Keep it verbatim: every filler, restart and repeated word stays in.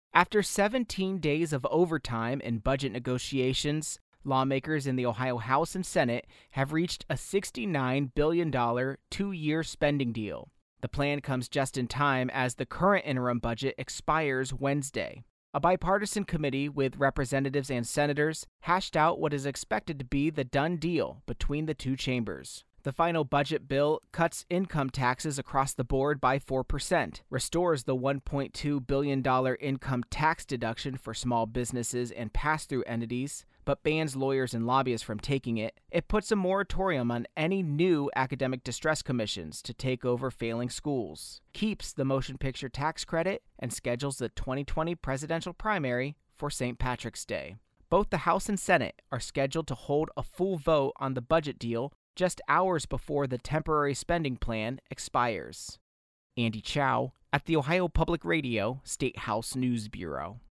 After seventeen days of overtime in budget negotiations, lawmakers in the Ohio House and Senate have reached a sixty-nine billion dollars two-year spending deal. The plan comes just in time as the current interim budget expires Wednesday. A bipartisan committee with representatives and senators hashed out what is expected to be the done deal between the two chambers. The final budget bill cuts income taxes across the board by four percent, restores the one point two billion dollars income tax deduction for small businesses and pass-through entities, but bans lawyers and lobbyists from taking it. It puts a moratorium on any new academic distress commissions to take over failing schools, keeps the motion picture tax credit, and schedules the twenty twenty presidential primary for Saint Patrick's Day. Both the House and Senate are scheduled to hold a full vote on the budget deal just hours before the temporary spending plan expires. Andy Chow at the Ohio Public Radio State House News Bureau.